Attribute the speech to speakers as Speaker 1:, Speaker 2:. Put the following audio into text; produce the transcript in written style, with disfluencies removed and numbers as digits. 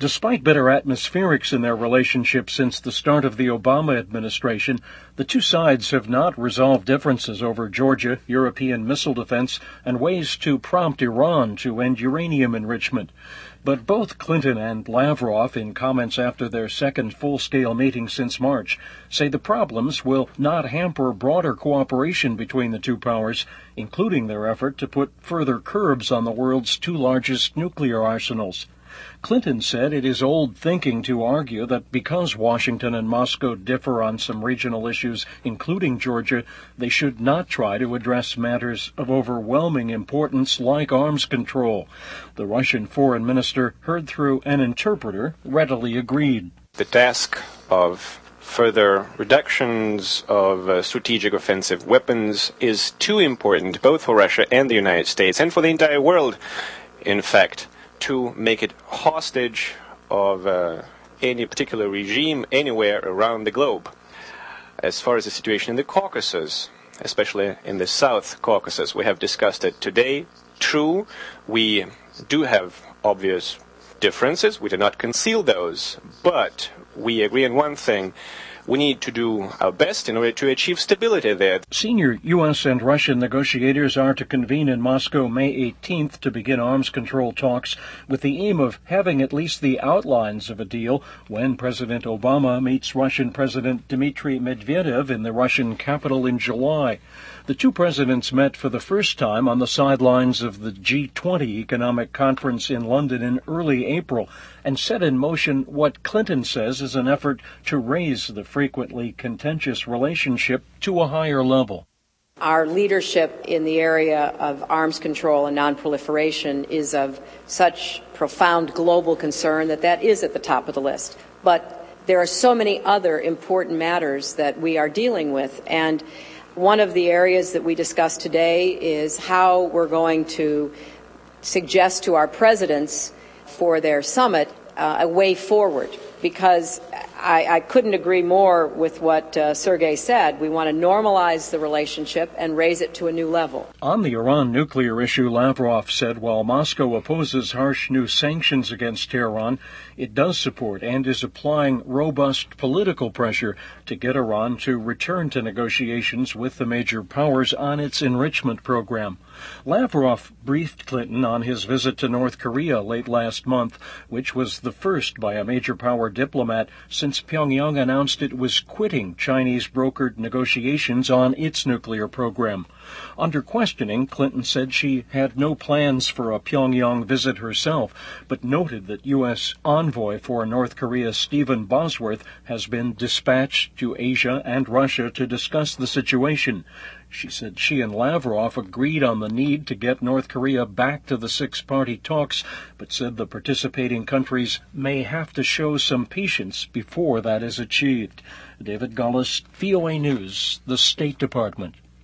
Speaker 1: Despite bitter atmospherics in their relationship since the start of the Obama administration, the two sides have not resolved differences over Georgia, European missile defense, and ways to prompt Iran to end uranium enrichment. But both Clinton and Lavrov, in comments after their second full-scale meeting since March, say the problems will not hamper broader cooperation between the two powers, including their effort to put further curbs on the world's two largest nuclear arsenals. Clinton said it is old thinking to argue that because Washington and Moscow differ on some regional issues, including Georgia, they should not try to address matters of overwhelming importance like arms control. The Russian foreign minister, heard through an interpreter, readily agreed.
Speaker 2: The task of further reductions of strategic offensive weapons is too important, both for Russia and the United States, and for the entire world, in fact, to make it hostage of any particular regime anywhere around the globe. As far as the situation in the Caucasus, especially in the South Caucasus, we have discussed it today. True, we do have obvious differences. We do not conceal those, but we agree on one thing. We need to do our best in order to achieve stability there.
Speaker 1: Senior U.S. and Russian negotiators are to convene in Moscow May 18th to begin arms control talks with the aim of having at least the outlines of a deal when President Obama meets Russian President Dmitry Medvedev in the Russian capital in July. The two presidents met for the first time on the sidelines of the G20 economic conference in London in early April and set in motion what Clinton says is an effort to raise the frequently contentious relationship to a higher level.
Speaker 3: Our leadership in the area of arms control and nonproliferation is of such profound global concern that is at the top of the list. But there are so many other important matters that we are dealing with, and one of the areas that we discussed today is how we're going to suggest to our presidents for their summit a way forward, because I couldn't agree more with what Sergei said. We want to normalize the relationship and raise it to a new level.
Speaker 1: On the Iran nuclear issue, Lavrov said while Moscow opposes harsh new sanctions against Tehran, it does support and is applying robust political pressure to get Iran to return to negotiations with the major powers on its enrichment program. Lavrov briefed Clinton on his visit to North Korea late last month, which was the first by a major power diplomat since Pyongyang announced it was quitting Chinese-brokered negotiations on its nuclear program. Under questioning, Clinton said she had no plans for a Pyongyang visit herself, but noted that U.S. envoy for North Korea Stephen Bosworth has been dispatched to Asia and Russia to discuss the situation. She said she and Lavrov agreed on the need to get North Korea back to the six-party talks, but said the participating countries may have to show some patience before that is achieved. David Gullis, VOA News, the State Department.